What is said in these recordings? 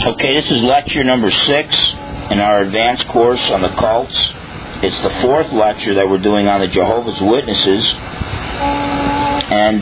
Okay, this is lecture number 6 in our advanced course on the cults. It's the 4th lecture that we're doing on the Jehovah's Witnesses. And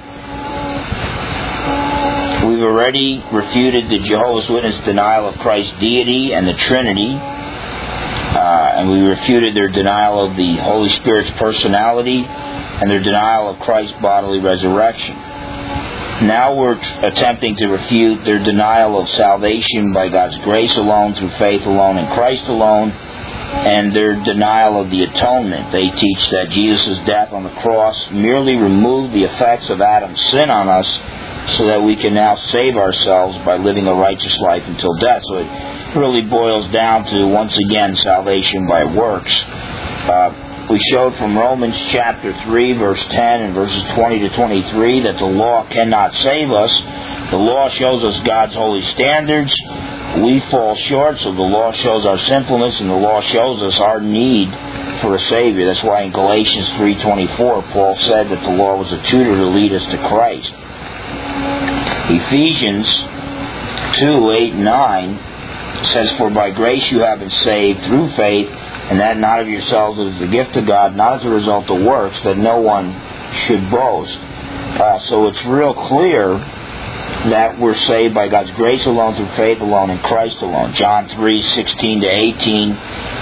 we've already refuted the Jehovah's Witness denial of Christ's deity and the Trinity. And we refuted their denial of the Holy Spirit's personality and their denial of Christ's bodily resurrection. Now we're attempting to refute their denial of salvation by God's grace alone, through faith alone, in Christ alone, and their denial of the atonement. They teach that Jesus' death on the cross merely removed the effects of Adam's sin on us so that we can now save ourselves by living a righteous life until death. So it really boils down to, once again, salvation by works. We showed from Romans chapter 3, verse 10 and verses 20 to 23 that the law cannot save us. The law shows us God's holy standards. We fall short, so the law shows our sinfulness, and the law shows us our need for a Savior. That's why in Galatians 3:24, Paul said that the law was a tutor to lead us to Christ. Ephesians 2:8 and 9 says, "For by grace you have been saved through faith, and that not of yourselves, it is the gift of God, not as a result of works, that no one should boast." So it's real clear that we're saved by God's grace alone, through faith alone, in Christ alone. John 3:16 to 18.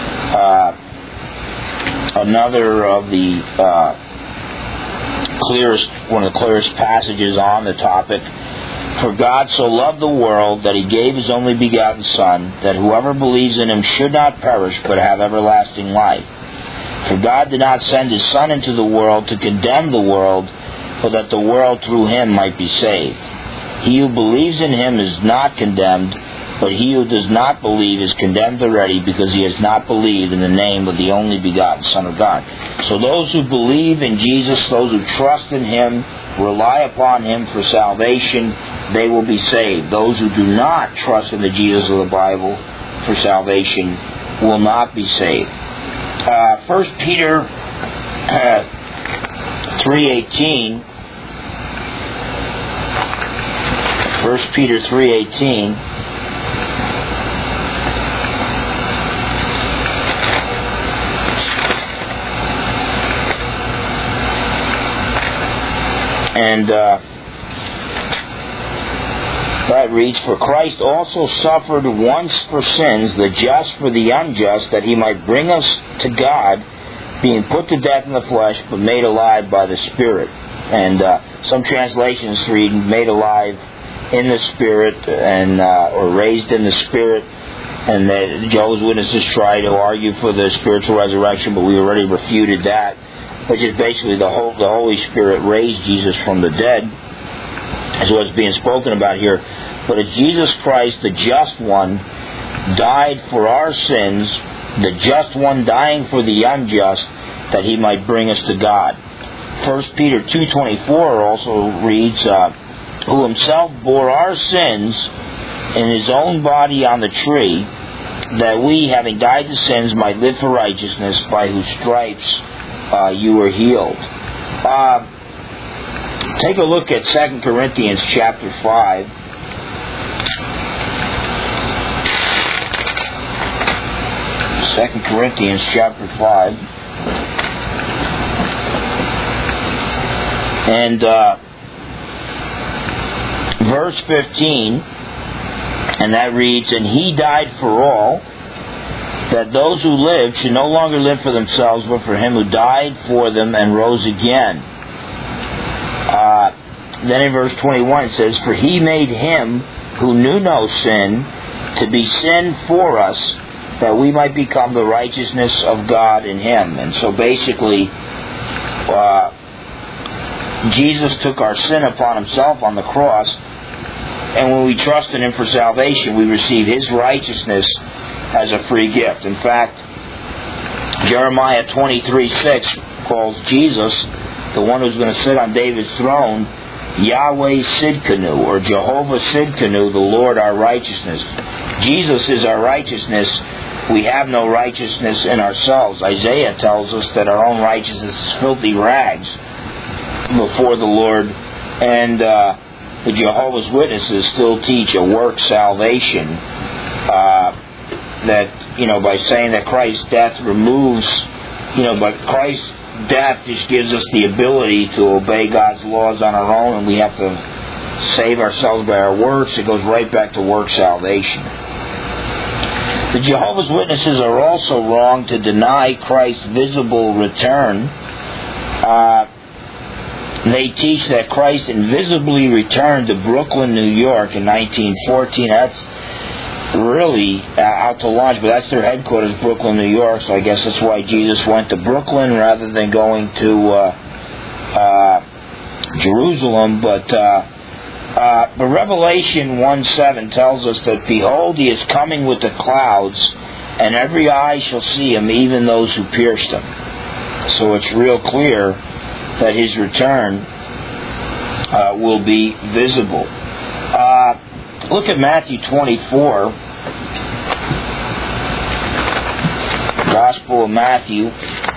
Another of the one of the clearest passages on the topic. "For God so loved the world that He gave His only begotten Son, that whoever believes in Him should not perish, but have everlasting life. For God did not send His Son into the world to condemn the world, but that the world through Him might be saved. He who believes in Him is not condemned, but he who does not believe is condemned already, because he has not believed in the name of the only begotten Son of God." So those who believe in Jesus, those who trust in Him, rely upon Him for salvation, they will be saved. Those who do not trust in the Jesus of the Bible for salvation will not be saved. 1 Peter 3:18. 1 Peter 3:18. And that reads, "For Christ also suffered once for sins, the just for the unjust, that He might bring us to God, being put to death in the flesh, but made alive by the Spirit." And some translations read, "made alive in the Spirit," and or "raised in the Spirit." And the Jehovah's Witnesses try to argue for the spiritual resurrection, but we already refuted that. Which is basically the Holy Spirit raised Jesus from the dead, is what's being spoken about here. But it's Jesus Christ, the just one, died for our sins, the just one dying for the unjust, that He might bring us to God. 1 Peter 2:24 also reads, "Who Himself bore our sins in His own body on the tree, that we, having died to sins, might live for righteousness, by whose stripes you were healed." Take a look at 2 Corinthians chapter 5. 2 Corinthians chapter 5. And verse 15, and that reads, "And He died for all, that those who live should no longer live for themselves, but for Him who died for them and rose again." Then in verse 21 it says, "For He made Him who knew no sin to be sin for us, that we might become the righteousness of God in Him." And so basically, Jesus took our sin upon Himself on the cross, and when we trust in Him for salvation, we receive His righteousness as a free gift. In fact, Jeremiah 23:6 calls Jesus, the one who's going to sit on David's throne, Yahweh Sidkenu, or Jehovah Sidkenu, the Lord our righteousness. Jesus is our righteousness. We have no righteousness in ourselves. Isaiah tells us that our own righteousness is filthy rags before the Lord. And the Jehovah's Witnesses still teach a work salvation, that, by saying that Christ's death removes, but Christ's death just gives us the ability to obey God's laws on our own, and we have to save ourselves by our works. It goes right back to work salvation. The Jehovah's Witnesses are also wrong to deny Christ's visible return. They teach that Christ invisibly returned to Brooklyn, New York in 1914. That's really out to lunch, but that's their headquarters, Brooklyn, New York, so I guess that's why Jesus went to Brooklyn rather than going to Jerusalem. But Revelation 1:7 tells us that, behold, he is coming with the clouds, and every eye shall see him, even those who pierced him. So it's real clear that his return will be visible. Look at Matthew 24. Gospel of Matthew,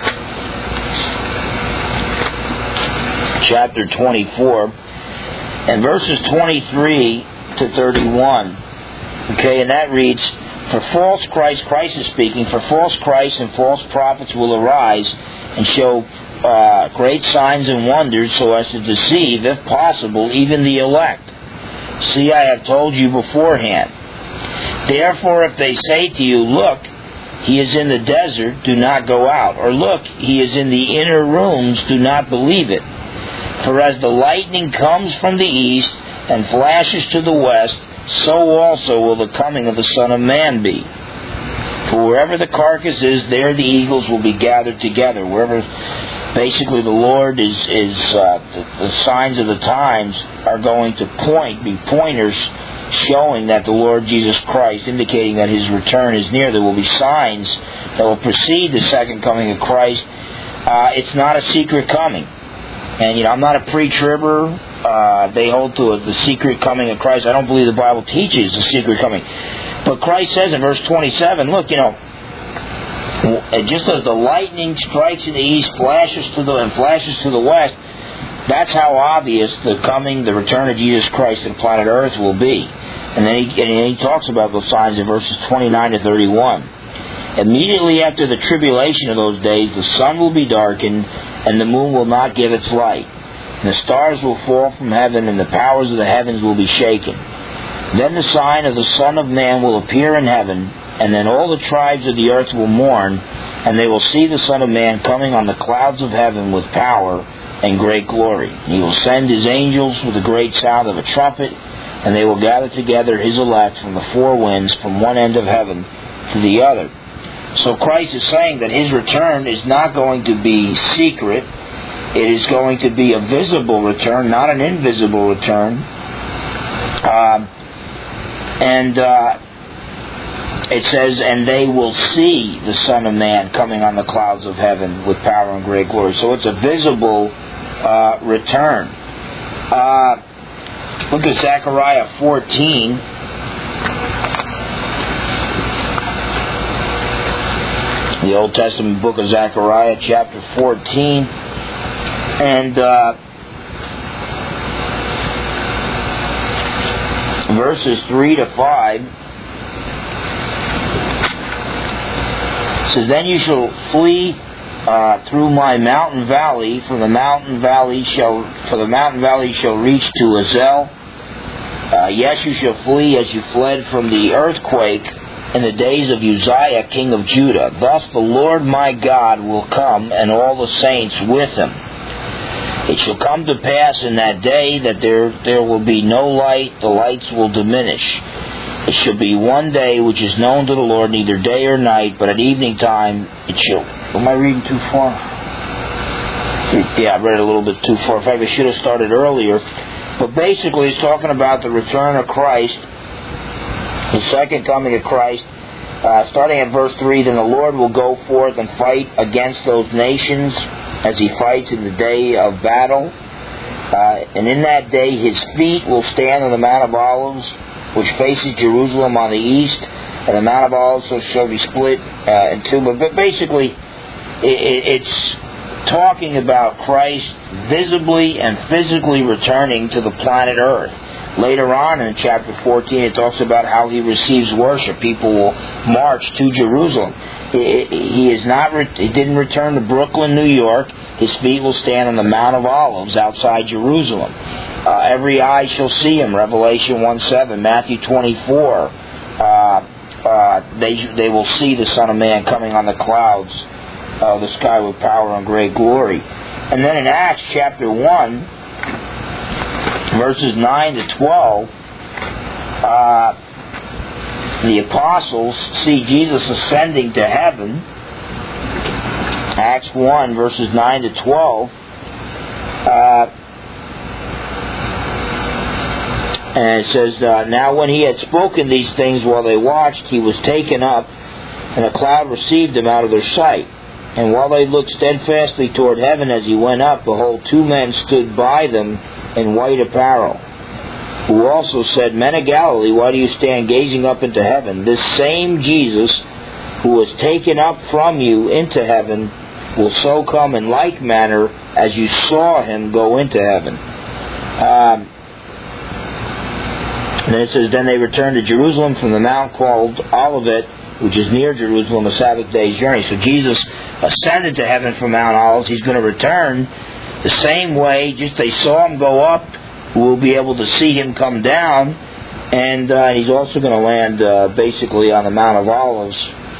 chapter 24, and verses 23 to 31. Okay, and that reads, for false Christ is speaking, for false Christs and false prophets will arise and show great signs and wonders, so as to deceive, if possible, even the elect. See, I have told you beforehand. Therefore, if they say to you, look, he is in the desert, do not go out. Or look, he is in the inner rooms, do not believe it. For as the lightning comes from the east and flashes to the west, so also will the coming of the Son of Man be. For wherever the carcass is, there the eagles will be gathered together. Wherever, basically, the Lord is the signs of the times are going to be pointers showing that the Lord Jesus Christ, indicating that his return is near. There will be signs that will precede the second coming of Christ. It's not a secret coming. And, I'm not a pre-tribber. They hold to the secret coming of Christ. I don't believe the Bible teaches the secret coming. But Christ says in verse 27, look, just as the lightning strikes in the east, flashes to the west, that's how obvious the return of Jesus Christ to the planet Earth will be. And then he talks about those signs in verses 29 to 31. Immediately after the tribulation of those days, the sun will be darkened, and the moon will not give its light. And the stars will fall from heaven, and the powers of the heavens will be shaken. Then the sign of the Son of Man will appear in heaven, and then all the tribes of the earth will mourn, and they will see the Son of Man coming on the clouds of heaven with power and great glory. He will send his angels with a great sound of a trumpet, and they will gather together his elect from the four winds, from one end of heaven to the other. So Christ is saying that his return is not going to be secret. It is going to be a visible return, not an invisible return. It says, and they will see the Son of Man coming on the clouds of heaven with power and great glory. So it's a visible return. Look at Zechariah 14. The Old Testament book of Zechariah, chapter 14. And verses 3 to 5. It says, then you shall flee through my mountain valley, for the mountain valley shall reach to Azel. Yes, you shall flee as you fled from the earthquake in the days of Uzziah, king of Judah. Thus the Lord my God will come, and all the saints with him. It shall come to pass in that day that there will be no light, the lights will diminish. It shall be one day which is known to the Lord, neither day or night, but at evening time it shall... Am I reading too far? Yeah, I read it a little bit too far. In fact, I should have started earlier. But basically, it's talking about the return of Christ, the second coming of Christ. Starting at verse 3, then the Lord will go forth and fight against those nations as he fights in the day of battle. And in that day his feet will stand on the Mount of Olives, which faces Jerusalem on the east, and the Mount of Olives shall be split in two. But basically, it's talking about Christ visibly and physically returning to the planet Earth. Later on in chapter 14, it talks about how he receives worship. People will march to Jerusalem. He didn't return to Brooklyn, New York. His feet will stand on the Mount of Olives outside Jerusalem. Every eye shall see him, Revelation 1:7, Matthew 24. They will see the Son of Man coming on the clouds of the sky with power and great glory. And then in Acts chapter 1, verses 9 to 12, the apostles see Jesus ascending to heaven. Acts 1, verses 9 to 12. And it says, now when he had spoken these things while they watched, he was taken up, and a cloud received him out of their sight. And while they looked steadfastly toward heaven as he went up, behold, 2 men stood by them in white apparel, who also said, Men of Galilee, why do you stand gazing up into heaven? This same Jesus, who was taken up from you into heaven, will so come in like manner as you saw him go into heaven. And then it says, Then they returned to Jerusalem from the mount called Olivet, which is near Jerusalem, a Sabbath day's journey. So Jesus ascended to heaven from Mount Olives. He's going to return the same way. Just they saw him go up, we'll be able to see him come down. And he's also going to land basically on the Mount of Olives,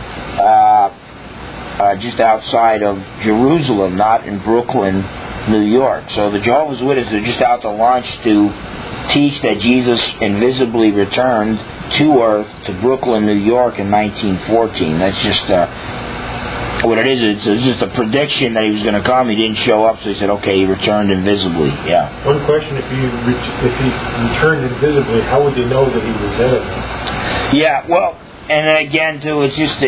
just outside of Jerusalem, not in Brooklyn, New York. So the Jehovah's Witnesses are just out to lunch to teach that Jesus invisibly returned to earth to Brooklyn, New York in 1914. That's just what it is. It's just a prediction that he was going to come. He didn't show up, so he said, okay, he returned invisibly. Yeah. One question, if he returned invisibly, how would they know that he was there? Yeah, well, and again, too,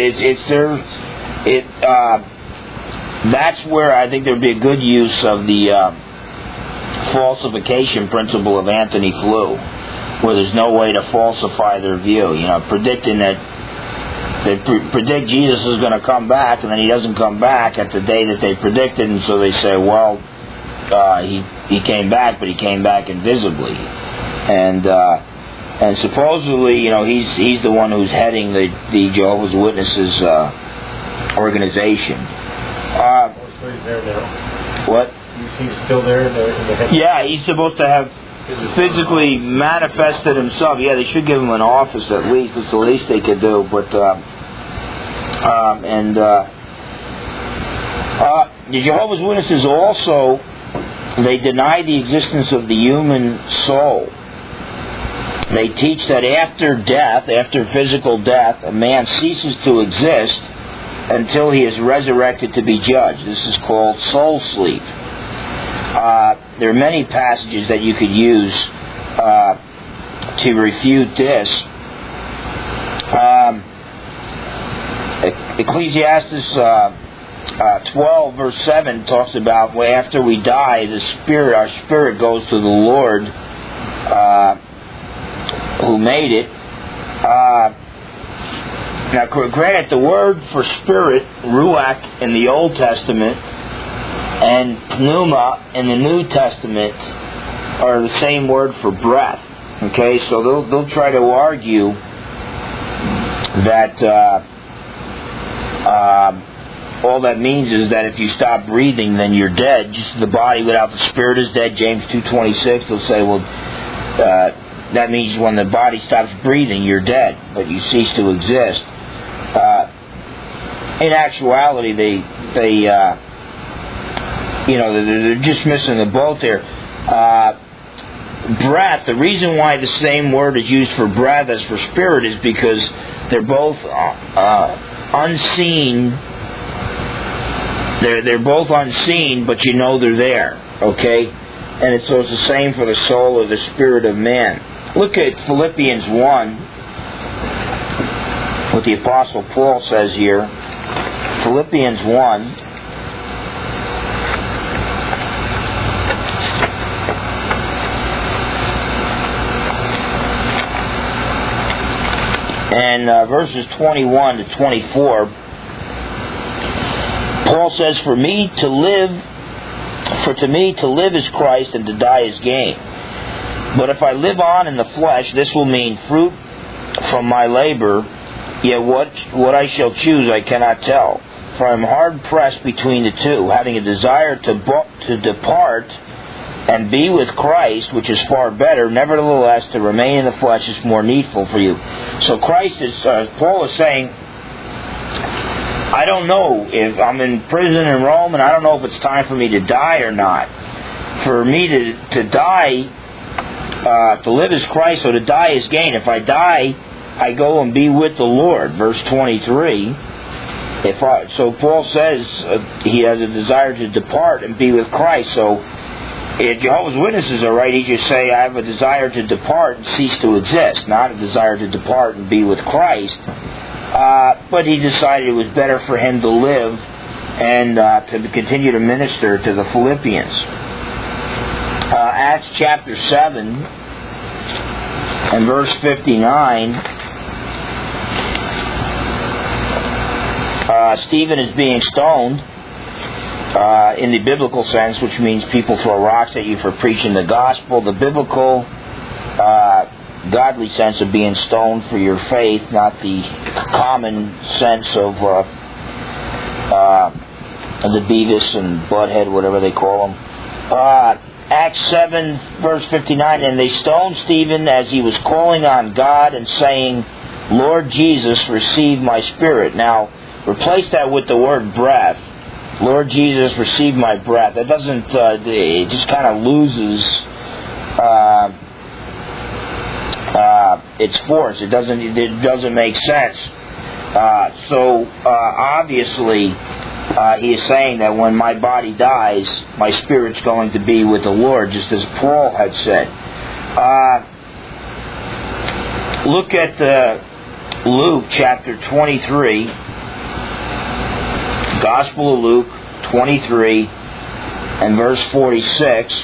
that's where I think there would be a good use of the falsification principle of Anthony Flew, where there's no way to falsify their view. Predicting that they predict Jesus is going to come back, and then he doesn't come back at the day that they predicted, and so they say, well, he came back, but he came back invisibly, and supposedly, he's the one who's heading the Jehovah's Witnesses organization. He's there now. What? He's still there in the head? Yeah, he's supposed to have physically manifested himself. Yeah, they should give him an office at least. That's the least they could do. But the Jehovah's Witnesses also, they deny the existence of the human soul. They teach that after death, after physical death, a man ceases to exist until he is resurrected to be judged. This is called soul sleep. There are many passages that you could use to refute this. Ecclesiastes 12 verse 7 talks about after we die, our spirit goes to the Lord who made it. Now, granted, the word for spirit, ruach, in the Old Testament, and pneuma in the New Testament are the same word for breath. Okay, so they'll try to argue that all that means is that if you stop breathing, then you're dead. Just the body without the spirit is dead. James 2:26. They'll say, well, that means when the body stops breathing, you're dead, but you cease to exist. In actuality, they're just missing the boat there. Breath, the reason why the same word is used for breath as for spirit is because they're both unseen. They're both unseen, but they're there. Okay? And so it's the same for the soul or the spirit of man. Look at Philippians 1, what the Apostle Paul says here. Philippians 1. And verses 21 to 24, Paul says, For to me to live is Christ, and to die is gain. But if I live on in the flesh, this will mean fruit from my labor, yet what I shall choose I cannot tell. For I am hard pressed between the two, having a desire to depart and be with Christ, which is far better. Nevertheless, to remain in the flesh is more needful for you. So Paul is saying, I don't know if I'm in prison in Rome, and I don't know if it's time for me to die or not. For me to die, to live is Christ, so to die is gain. If I die, I go and be with the Lord. Verse 23. So Paul says he has a desire to depart and be with Christ. So if Jehovah's Witnesses are right, he just say, I have a desire to depart and cease to exist, not a desire to depart and be with Christ. But he decided it was better for him to live and to continue to minister to the Philippians. Acts chapter 7 and verse 59, Stephen is being stoned in the biblical sense, which means people throw rocks at you for preaching the gospel. The biblical godly sense of being stoned for your faith, not the common sense of the Beavis and Butthead, whatever they call them. Acts 7, verse 59, and they stoned Stephen as he was calling on God and saying, Lord Jesus, receive my spirit. Now, replace that with the word breath. Lord Jesus, receive my breath. That doesn't, it just kind of loses its force. It doesn't make sense. So obviously, he is saying that when my body dies, my spirit's going to be with the Lord, just as Paul had said. Look at Luke chapter 23. Gospel of Luke 23 and verse 46.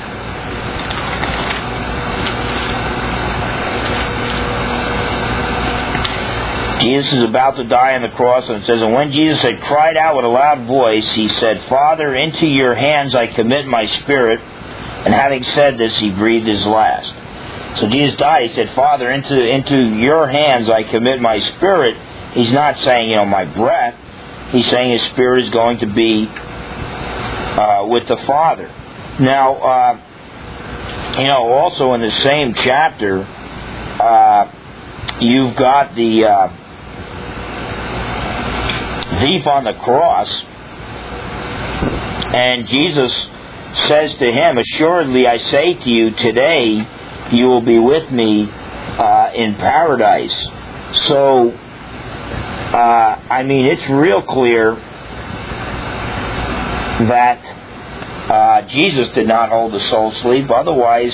Jesus is about to die on the cross, and it says, and when Jesus had cried out with a loud voice, he said, Father, into your hands I commit my spirit. And having said this, he breathed his last. So Jesus died. He said, Father, into your hands I commit my spirit. He's not saying, my breath. He's saying his spirit is going to be with the Father. Now, also in the same chapter, you've got the thief on the cross, and Jesus says to him, assuredly I say to you, today you will be with me in paradise. So, it's real clear that Jesus did not hold the soul sleep. Otherwise,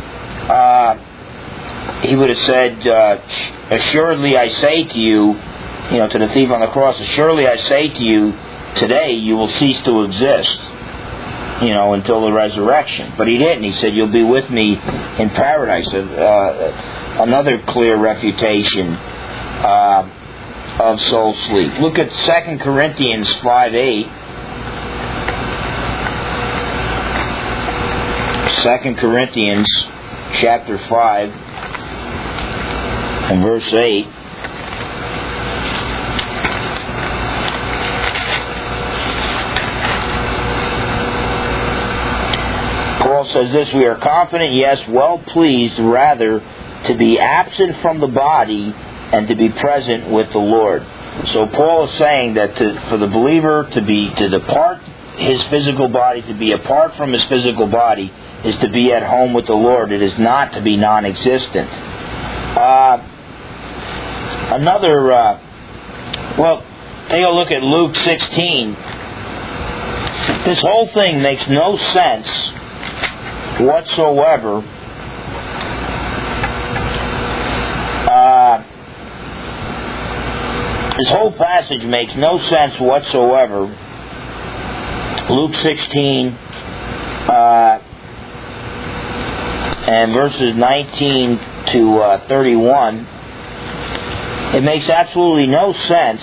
he would have said, assuredly I say to you, to the thief on the cross, assuredly I say to you, today you will cease to exist, until the resurrection. But he didn't. He said, you'll be with me in paradise. Another clear refutation of soul sleep. Look at 2 Corinthians 5:8. 2 Corinthians chapter 5 and verse 8. Paul says this, we are confident, yes, well pleased, rather, to be absent from the body and to be present with the Lord. So Paul is saying that for the believer to depart his physical body, to be apart from his physical body, is to be at home with the Lord. It is not to be non-existent. Take a look at Luke 16. This whole thing makes no sense whatsoever. This whole passage makes no sense whatsoever. Luke 16 and verses 19 to 31. It makes absolutely no sense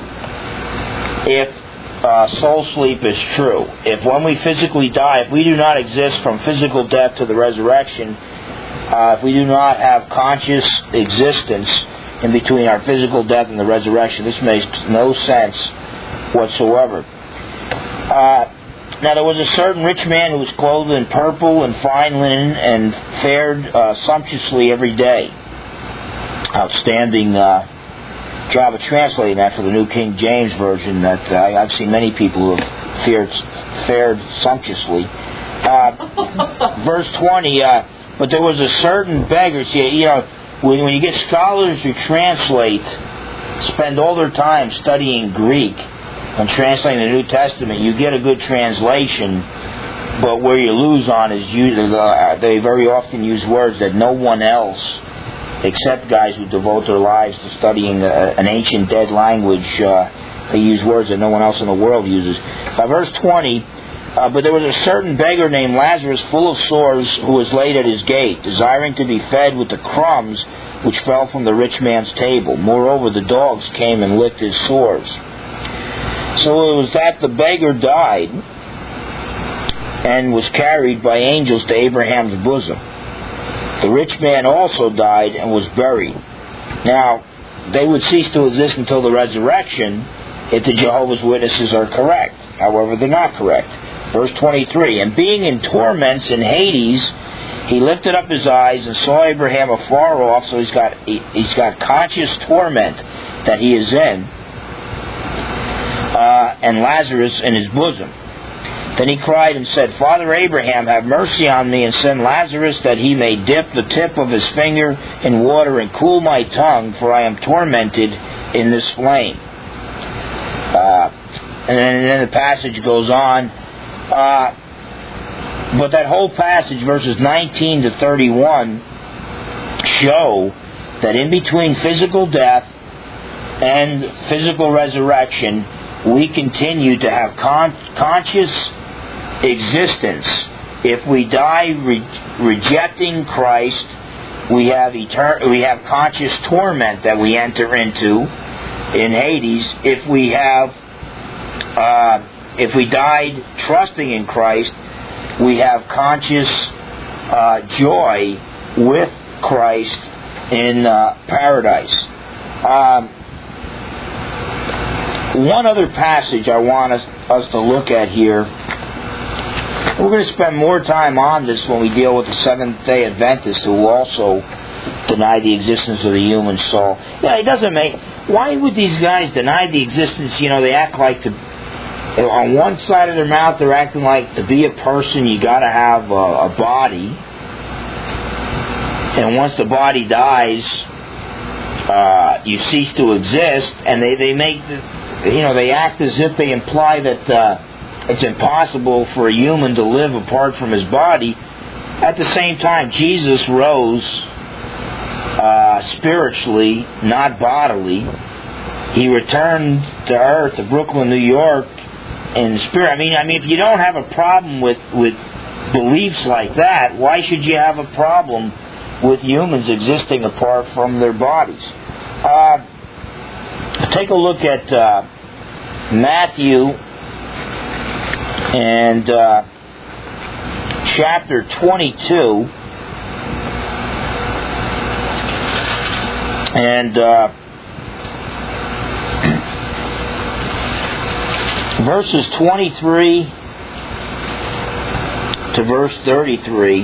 if soul sleep is true. If when we physically die, if we do not exist from physical death to the resurrection, If we do not have conscious existence in between our physical death and the resurrection, this makes no sense whatsoever. Now there was a certain rich man who was clothed in purple and fine linen and fared sumptuously every day. Outstanding job of translating that for the New King James Version. That I've seen many people who have fared sumptuously. Verse 20. But there was a certain beggar. See, when you get scholars who translate, spend all their time studying Greek and translating the New Testament, you get a good translation. But where you lose on is they very often use words that no one else, except guys who devote their lives to studying an ancient dead language, they use words that no one else in the world uses. Verse 20, but there was a certain beggar named Lazarus, full of sores, who was laid at his gate, desiring to be fed with the crumbs which fell from the rich man's table. Moreover, the dogs came and licked his sores. So it was that the beggar died and was carried by angels to Abraham's bosom. The rich man also died and was buried. Now, they would cease to exist until the resurrection if the Jehovah's Witnesses are correct. However, they're not correct. Verse 23, and being in torments in Hades, he lifted up his eyes and saw Abraham afar off, so he's got conscious torment that he is in, and Lazarus in his bosom. Then he cried and said, Father Abraham, have mercy on me, and send Lazarus that he may dip the tip of his finger in water and cool my tongue, for I am tormented in this flame. And then the passage goes on. But that whole passage, verses 19 to 31, show that in between physical death and physical resurrection, we continue to have conscious existence. If we die rejecting Christ, we have conscious torment that we enter into in Hades. If we died trusting in Christ, we have conscious joy with Christ in paradise. One other passage I want us to look at here. We're going to spend more time on this when we deal with the Seventh-day Adventists, who also deny the existence of the human soul. Yeah, it doesn't make... Why would these guys deny the existence? They act like on one side of their mouth, they're acting like to be a person, you got to have a body. And once the body dies, you cease to exist. And they make... they act as if they imply that it's impossible for a human to live apart from his body. At the same time, Jesus rose spiritually, not bodily. He returned to earth, to Brooklyn, New York, in spirit. I mean, if you don't have a problem with beliefs like that, why should you have a problem with humans existing apart from their bodies? Take a look at Matthew and chapter 22 and verses 23 to verse 33.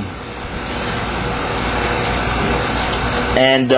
And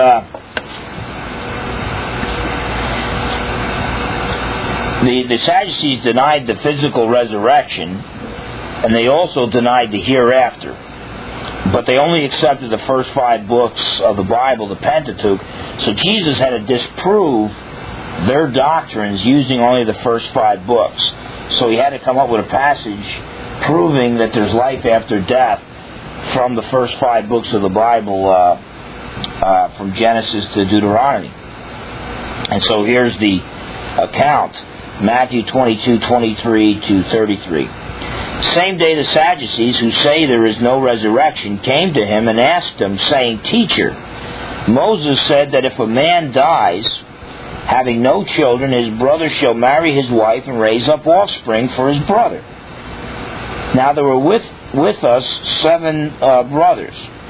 the Sadducees denied the physical resurrection, and they also denied the hereafter. But they only accepted the first 5 books of the Bible, the Pentateuch. So Jesus had to disprove their doctrines using only the first 5 books. So he had to come up with a passage proving that there's life after death from the first 5 books of the Bible, from Genesis to Deuteronomy. And so here's the account. Matthew 22:23 to 33. Same day the Sadducees, who say there is no resurrection, came to him and asked him, saying, Teacher, Moses said that if a man dies, having no children, his brother shall marry his wife and raise up offspring for his brother. Now there were with us 7 brothers.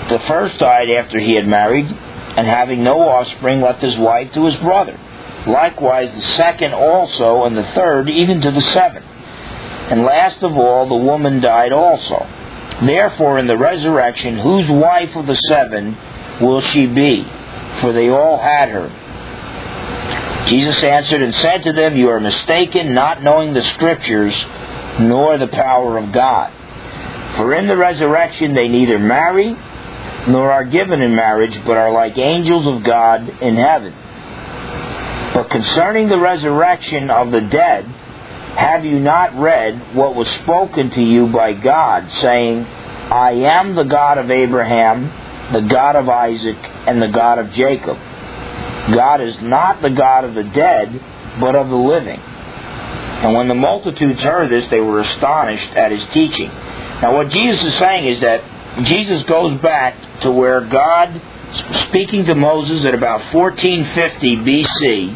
The first died after he had married, and having no offspring, left his wife to his brother. Likewise the second also, and the third, even to the seventh. And last of all, the woman died also. Therefore, in the resurrection, whose wife of the seven will she be? For they all had her. Jesus answered and said to them, You are mistaken, not knowing the Scriptures, nor the power of God. For in the resurrection they neither marry, nor are given in marriage, but are like angels of God in heaven. But concerning the resurrection of the dead, have you not read what was spoken to you by God, saying, I am the God of Abraham, the God of Isaac, and the God of Jacob. God is not the God of the dead, but of the living. And when the multitudes heard this, they were astonished at his teaching. Now what Jesus is saying is that Jesus goes back to where God, speaking to Moses at about 1450 BC,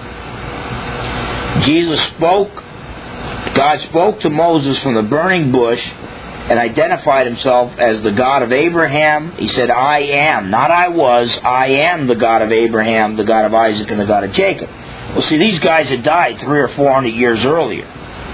God spoke to Moses from the burning bush and identified himself as the God of Abraham. He said, I am, not I was, I am the God of Abraham, the God of Isaac, and the God of Jacob. Well, see, these guys had died 300 or 400 years earlier.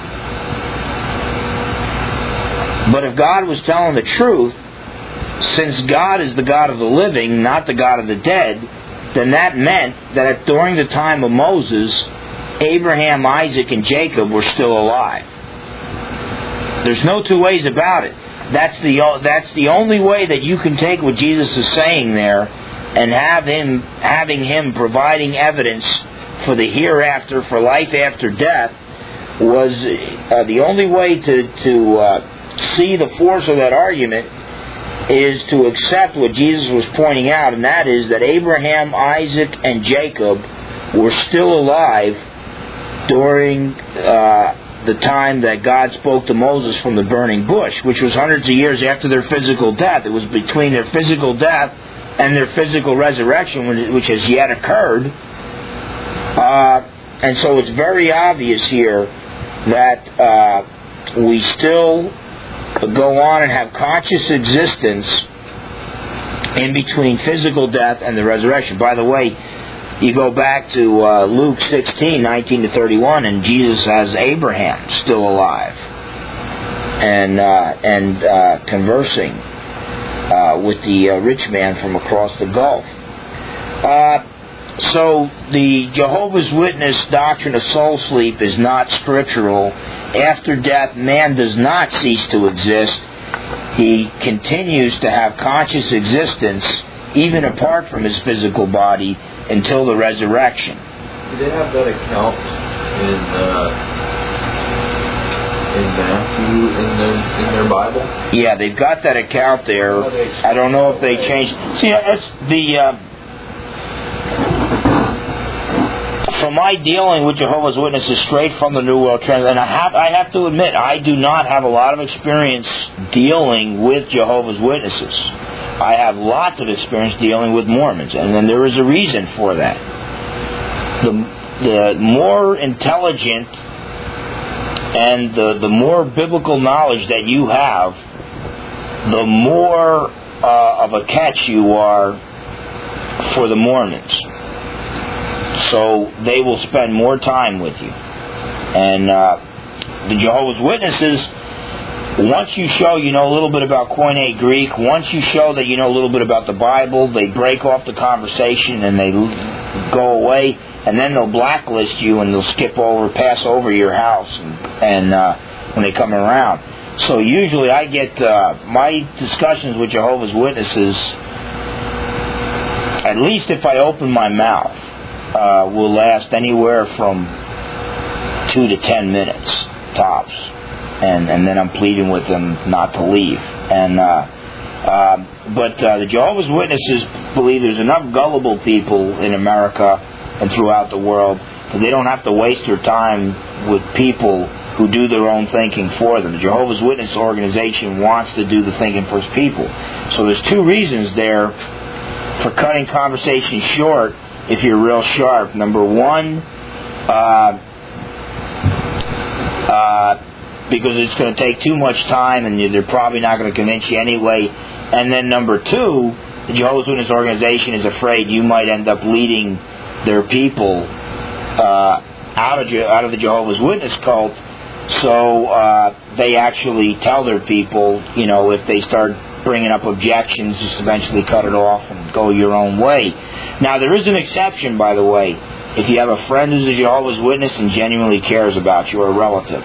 But if God was telling the truth, since God is the God of the living, not the God of the dead, then that meant that during the time of Moses, Abraham, Isaac, and Jacob were still alive. There's no two ways about it. That's the only way that you can take what Jesus is saying there and having him providing evidence for the hereafter, for life after death, was the only way to see the force of that argument is to accept what Jesus was pointing out, and that is that Abraham, Isaac, and Jacob were still alive during the time that God spoke to Moses from the burning bush, which was hundreds of years after their physical death. It was between their physical death and their physical resurrection, which has yet occurred. And so it's very obvious here that we still go on and have conscious existence in between physical death and the resurrection. By the way, you go back to Luke 16, 19 to 31, and Jesus has Abraham still alive and conversing with the rich man from across the gulf. So the Jehovah's Witness doctrine of soul sleep is not scriptural. After death, man does not cease to exist. He continues to have conscious existence, even apart from his physical body, until the resurrection. Do they have that account in Matthew in their Bible? Yeah, they've got that account there. I don't know if they changed. See, that's the. From my dealing with Jehovah's Witnesses straight from the New World Trend, and I have to admit, I do not have a lot of experience dealing with Jehovah's Witnesses. I have lots of experience dealing with Mormons, and then there is a reason for that. The more intelligent and the more biblical knowledge that you have, the more of a catch you are for the Mormons. So they will spend more time with you. And the Jehovah's Witnesses, once you show you know a little bit about Koine Greek, once you show that you know a little bit about the Bible, they break off the conversation and they go away, and then they'll blacklist you and they'll pass over your house and when they come around. So usually I get my discussions with Jehovah's Witnesses, at least if I open my mouth, will last anywhere from 2 to 10 minutes tops, and then I'm pleading with them not to leave. But the Jehovah's Witnesses believe there's enough gullible people in America and throughout the world that they don't have to waste their time with people who do their own thinking for them. The Jehovah's Witness organization wants to do the thinking for its people. So there's two reasons there for cutting conversation short if you're real sharp. Number one, because it's going to take too much time, and they're probably not going to convince you anyway. And then number two, the Jehovah's Witness organization is afraid you might end up leading their people out of the Jehovah's Witness cult. So they actually tell their people, if they start bringing up objections, just eventually cut it off and go your own way. Now, there is an exception, by the way. If you have a friend who's a Jehovah's Witness and genuinely cares about you, or a relative,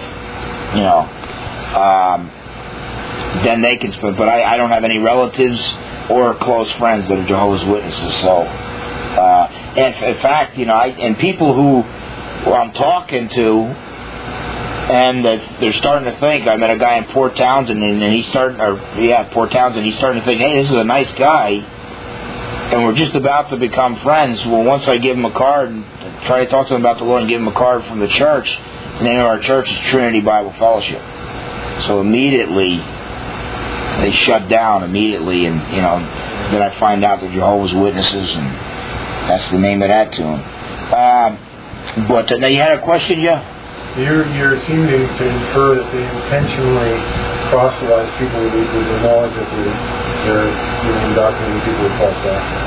then they can split. But I don't have any relatives or close friends that are Jehovah's Witnesses. So, in fact, and people who I'm talking to, and they're starting to think. I met a guy in Port Townsend, and he's starting to think, hey, this is a nice guy, and we're just about to become friends. Well, once I give him a card and try to talk to him about the Lord and give him a card from the church, the name of our church is Trinity Bible Fellowship. So immediately they shut down immediately, and then I find out they're Jehovah's Witnesses, and that's the name of that tune. But now you had a question, Joe? You're seeming to infer that they intentionally proselytize people with the knowledge that they're indoctrinating people with false doctrine.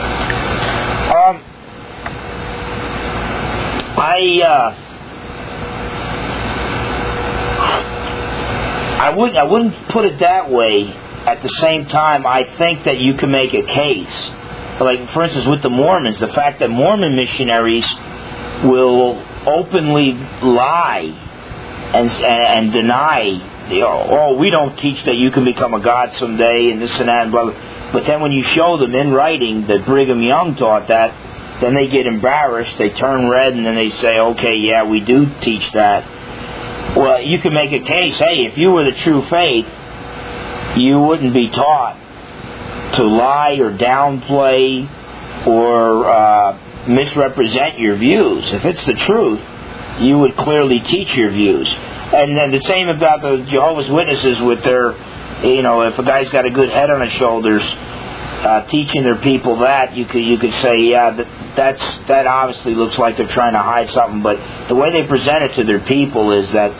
I wouldn't put it that way. At the same time, I think that you can make a case. Like, for instance, with the Mormons, the fact that Mormon missionaries will openly lie and deny, we don't teach that you can become a god someday and this and that and blah, blah. But then when you show them in writing that Brigham Young taught that, then they get embarrassed, they turn red, and then they say, okay, yeah, we do teach that. Well, you can make a case, hey, if you were the true faith, you wouldn't be taught to lie or downplay or misrepresent your views. If it's the truth, you would clearly teach your views. And then the same about the Jehovah's Witnesses with their, if a guy's got a good head on his shoulders, teaching their people that, you could say, yeah, that obviously looks like they're trying to hide something. But the way they present it to their people is that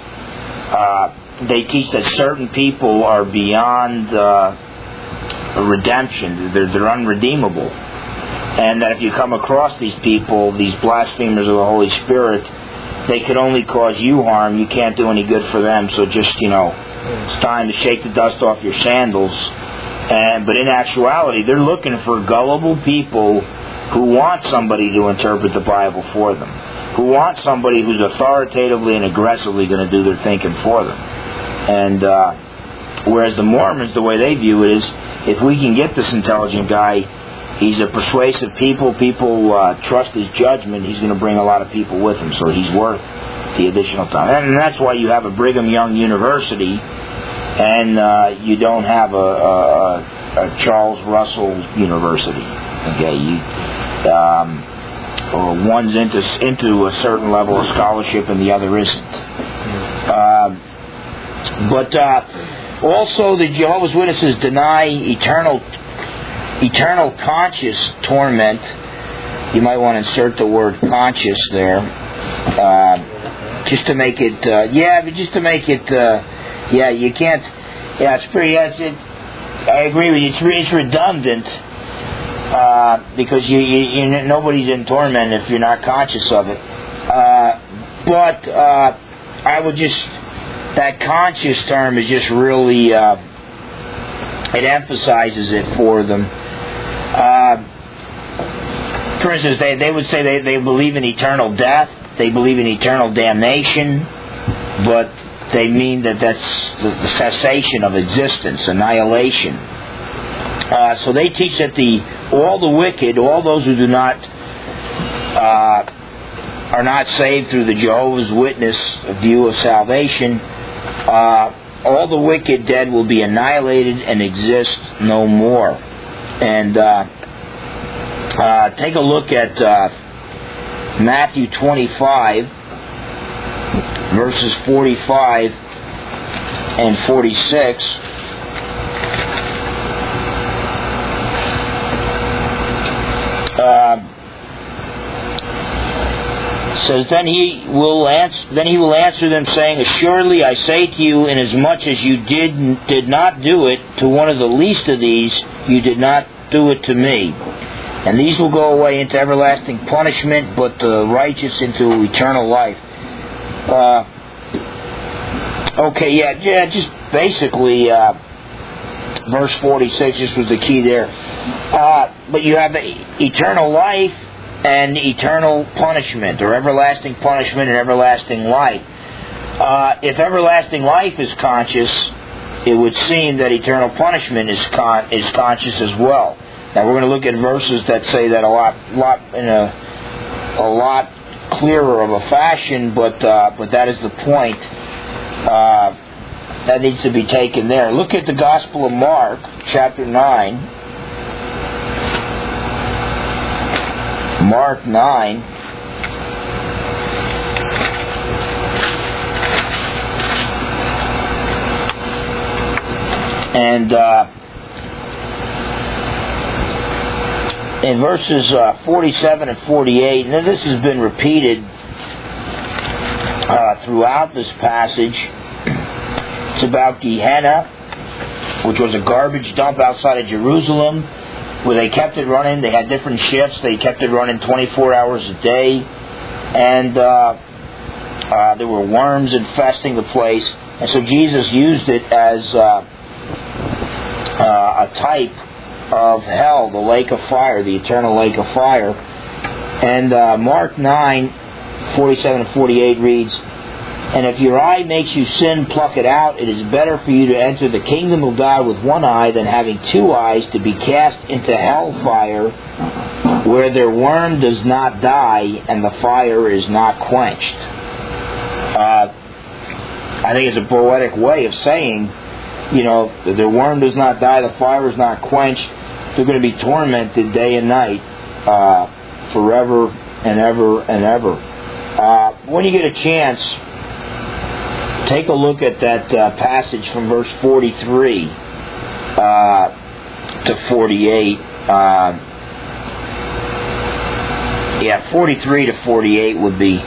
they teach that certain people are beyond redemption; they're unredeemable. And that if you come across these people, these blasphemers of the Holy Spirit, they could only cause you harm. You can't do any good for them. So just, it's time to shake the dust off your sandals. But in actuality, they're looking for gullible people who want somebody to interpret the Bible for them, who want somebody who's authoritatively and aggressively going to do their thinking for them. And whereas the Mormons, the way they view it is, if we can get this intelligent guy, he's a persuasive people trust his judgment, he's going to bring a lot of people with him, so he's worth the additional time. And that's why you have a Brigham Young University, and you don't have a Charles Russell University. Okay, or one's into a certain level of scholarship and the other isn't. But also the Jehovah's Witnesses deny eternal conscious torment. You might want to insert the word conscious there, just to make it. You can't. Yeah, it's pretty. I agree with you. It's redundant because you nobody's in torment if you're not conscious of it. But I would just, that conscious term is just really it emphasizes it for them. For instance, they would say they believe in eternal death, they believe in eternal damnation, but they mean that's the cessation of existence, annihilation. So they teach that all the wicked, all those who do not are not saved through the Jehovah's Witness view of salvation, all the wicked dead will be annihilated and exist no more. And take a look at Matthew 25, verses 45 and 46. says, Then he will answer them, saying, Assuredly I say to you, inasmuch as you did not do it to one of the least of these, you did not do it to me. And these will go away into everlasting punishment, but the righteous into eternal life. Just basically, verse 46, this was the key there. But you have eternal life and eternal punishment, or everlasting punishment and everlasting life. If everlasting life is conscious, it would seem that eternal punishment is conscious as well. Now we're going to look at verses that say that a lot clearer of a fashion, but that is the point that needs to be taken there. Look at the Gospel of Mark, chapter 9. Mark 9. And in verses 47 and 48, and this has been repeated throughout this passage. It's about Gehenna, which was a garbage dump outside of Jerusalem, where they kept it running. They had different shifts. They kept it running 24 hours a day. And there were worms infesting the place. And so Jesus used it as a type of hell, the lake of fire, the eternal lake of fire. And Mark 9, 47 and 48 reads, And if your eye makes you sin, pluck it out. It is better for you to enter the kingdom of God with one eye than having two eyes to be cast into hellfire, where their worm does not die and the fire is not quenched. I think it's a poetic way of saying, their worm does not die, the fire is not quenched. They're going to be tormented day and night forever and ever and ever. When you get a chance, take a look at that passage from verse 43 to 48. 43 to 48 would be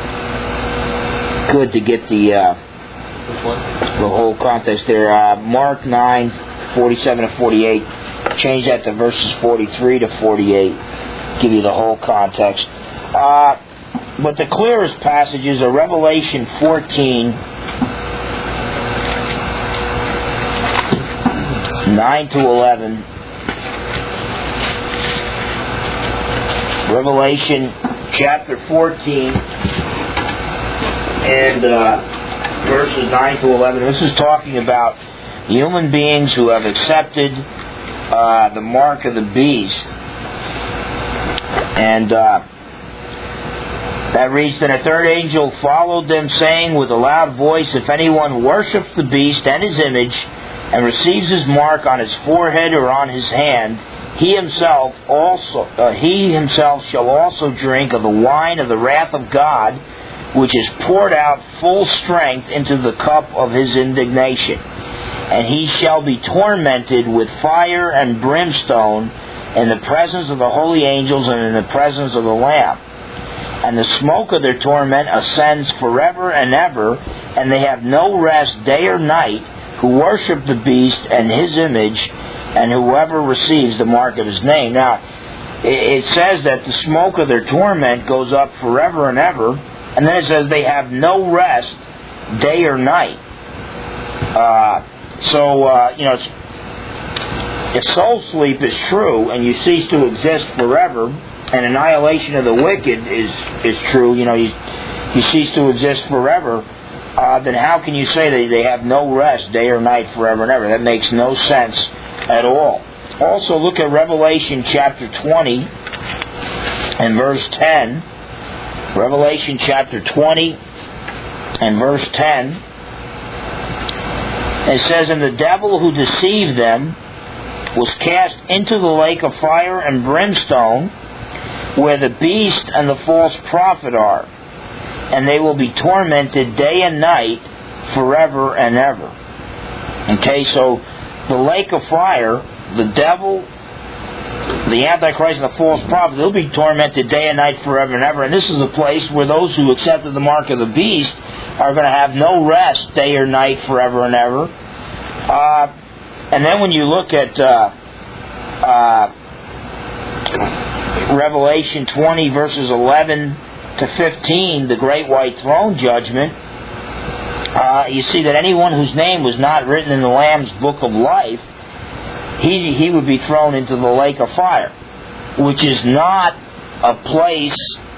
good to get the whole context there. Mark 9, 47 to 48. Change that to verses 43 to 48. Give you the whole context. But the clearest passages are Revelation 14, 9 to 11. Revelation chapter 14 and verses 9 to 11. This is talking about human beings who have accepted the mark of the beast. And that reads, Then a third angel followed them, saying with a loud voice, If anyone worships the beast and his image, and receives his mark on his forehead or on his hand, he himself shall also drink of the wine of the wrath of God, which is poured out full strength into the cup of his indignation. And he shall be tormented with fire and brimstone in the presence of the holy angels and in the presence of the Lamb. And the smoke of their torment ascends forever and ever, and they have no rest day or night, who worship the beast and his image, and whoever receives the mark of his name. Now, it says that the smoke of their torment goes up forever and ever, and then it says they have no rest day or night. If soul sleep is true, and you cease to exist forever, and annihilation of the wicked is true, you cease to exist forever, then how can you say that they have no rest day or night forever and ever? That makes no sense at all. Also, look at Revelation chapter 20 and verse 10. Revelation chapter 20 and verse 10. It says, And the devil who deceived them was cast into the lake of fire and brimstone, where the beast and the false prophet are, and they will be tormented day and night forever and ever. Okay, so the lake of fire, the devil the Antichrist and the false prophet, they'll be tormented day and night forever and ever. And this is a place where those who accepted the mark of the beast are going to have no rest day or night forever and ever. And then when you look at Revelation 20 verses 11 to 15, the Great White Throne Judgment, you see that anyone whose name was not written in the Lamb's Book of Life, he would be thrown into the lake of fire, which is not a place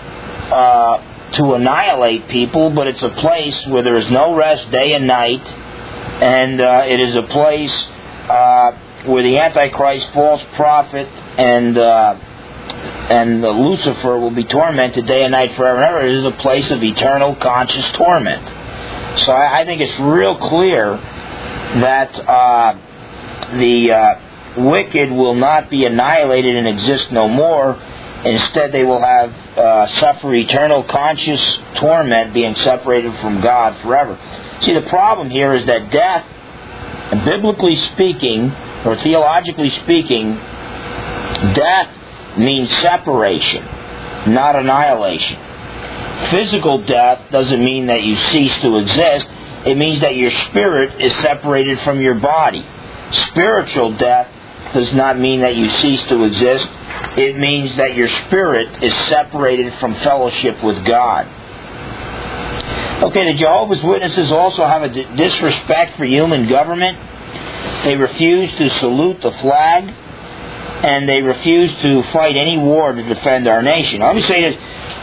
to annihilate people, but it's a place where there is no rest day and night, and it is a place where the Antichrist, false prophet, and Lucifer will be tormented day and night forever and ever. It is a place of eternal conscious torment. So I think it's real clear that the wicked will not be annihilated and exist no more. Instead, they will have suffer eternal conscious torment, being separated from God forever. See, the problem here is that death, biblically speaking, or theologically speaking, death means separation, not annihilation. Physical death doesn't mean that you cease to exist. It means that your spirit is separated from your body. Spiritual death does not mean that you cease to exist. It means that your spirit is separated from fellowship with God. Okay, the Jehovah's Witnesses also have a disrespect for human government. They refuse to salute the flag, and they refuse to fight any war to defend our nation. Let me say this.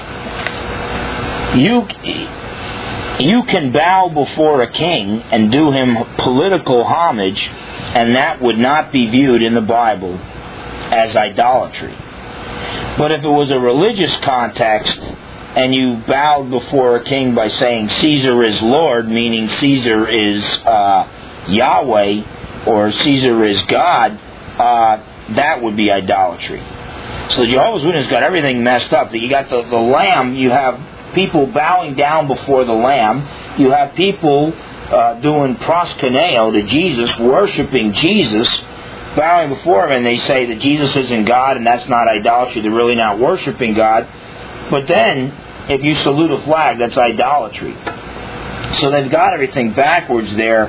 You can bow before a king and do him political homage, and that would not be viewed in the Bible as idolatry. But if it was a religious context, and you bowed before a king by saying Caesar is Lord, meaning Caesar is Yahweh, or Caesar is God, that would be idolatry. So the Jehovah's Witnesses got everything messed up. You got the lamb, you have people bowing down before the lamb, you have people doing proskuneo to Jesus, worshiping Jesus, bowing before him, and they say that Jesus isn't God, and that's not idolatry. They're really not worshiping God. But then, if you salute a flag, that's idolatry. So they've got everything backwards there.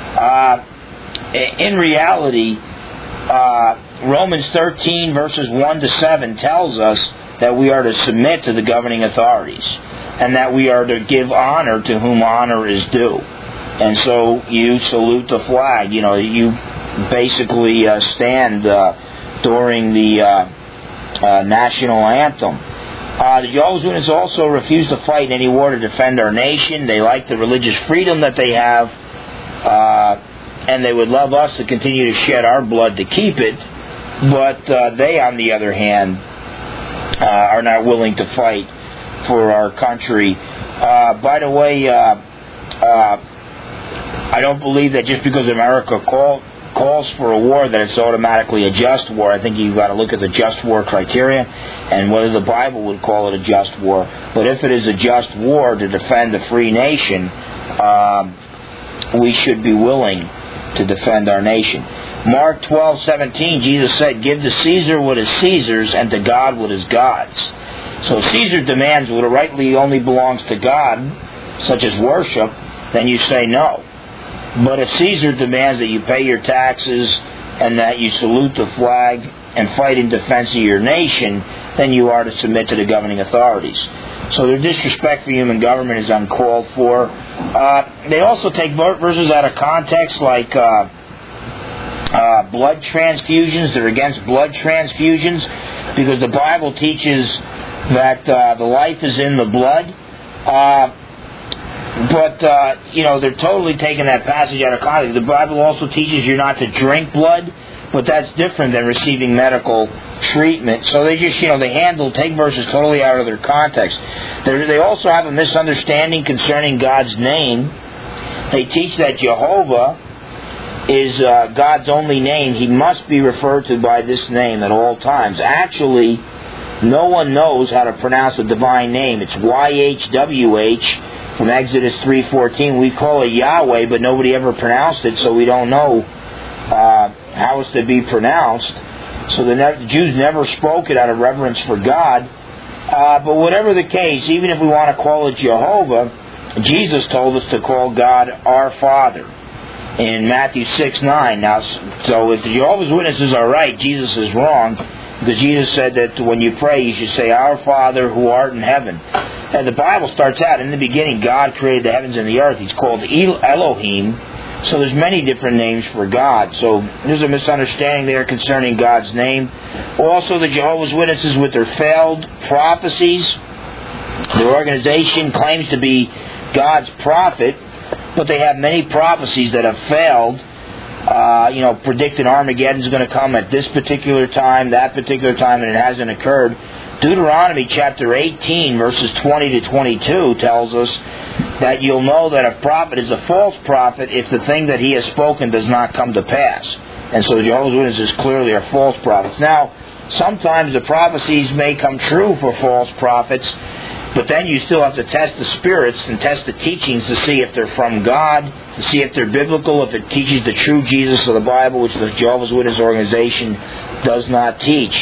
In reality, Romans 13 verses 1 to 7 tells us that we are to submit to the governing authorities, and that we are to give honor to whom honor is due. And so you salute the flag. You know, you basically stand during the national anthem. The Jehovah's Witnesses also refuse to fight in any war to defend our nation. They like the religious freedom that they have, and they would love us to continue to shed our blood to keep it. But they, on the other hand, are not willing to fight for our country. By the way, I don't believe that just because America calls for a war that it's automatically a just war. I think you've got to look at the just war criteria and whether the Bible would call it a just war. But if it is a just war to defend a free nation, we should be willing to defend our nation. Mark 12:17, Jesus said, "Give to Caesar what is Caesar's, and to God what is God's." So if Caesar demands what rightly only belongs to God, such as worship, then you say no. But if Caesar demands that you pay your taxes and that you salute the flag and fight in defense of your nation, then you are to submit to the governing authorities. So their disrespect for human government is uncalled for. They also take verses out of context, like blood transfusions. They're against blood transfusions because the Bible teaches that the life is in the blood. But they're totally taking that passage out of context. The Bible also teaches you're not to drink blood, but that's different than receiving medical treatment. So they just, take verses totally out of their context. They also have a misunderstanding concerning God's name. They teach that Jehovah is God's only name. He must be referred to by this name at all times. Actually, no one knows how to pronounce the divine name. It's YHWH. From Exodus 3:14, we call it Yahweh, but nobody ever pronounced it, so we don't know how it's to be pronounced. So the Jews never spoke it out of reverence for God. But whatever the case, even if we want to call it Jehovah, Jesus told us to call God our Father in Matthew 6:9. Now, so if the Jehovah's Witnesses are right, Jesus is wrong, because Jesus said that when you pray, you should say, Our Father who art in heaven. And the Bible starts out, in the beginning, God created the heavens and the earth. He's called Elohim. So there's many different names for God. So there's a misunderstanding there concerning God's name. Also, the Jehovah's Witnesses, with their failed prophecies, their organization claims to be God's prophet, but they have many prophecies that have failed. Predicting Armageddon's going to come at this particular time, that particular time, and it hasn't occurred. Deuteronomy chapter 18, verses 20 to 22 tells us that you'll know that a prophet is a false prophet if the thing that he has spoken does not come to pass. And so the Jehovah's Witnesses clearly are false prophets. Now, sometimes the prophecies may come true for false prophets, but then you still have to test the spirits and test the teachings to see if they're from God, to see if they're biblical, if it teaches the true Jesus of the Bible, which the Jehovah's Witness organization does not teach.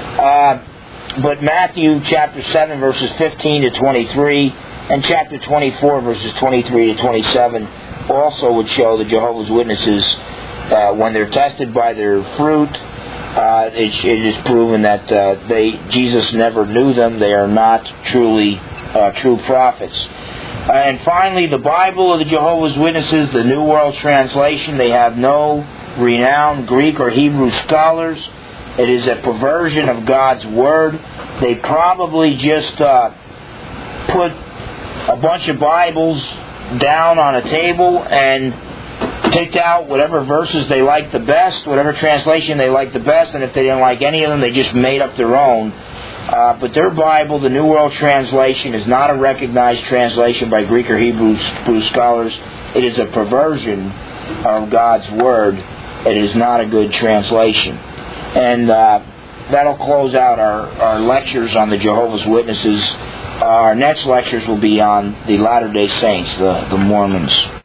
But Matthew chapter 7, verses 15 to 23, and chapter 24, verses 23 to 27, also would show the Jehovah's Witnesses, when they're tested by their fruit, it is proven that Jesus never knew them. They are not truly true prophets. And finally, the Bible of the Jehovah's Witnesses, the New World Translation, they have no renowned Greek or Hebrew scholars. It is a perversion of God's Word. They probably just put a bunch of Bibles down on a table and picked out whatever verses they liked the best, whatever translation they liked the best, and if they didn't like any of them, they just made up their own. But their Bible, the New World Translation, is not a recognized translation by Greek or Hebrew scholars. It is a perversion of God's Word. It is not a good translation. And that'll close out our lectures on the Jehovah's Witnesses. Our next lectures will be on the Latter-day Saints, the Mormons.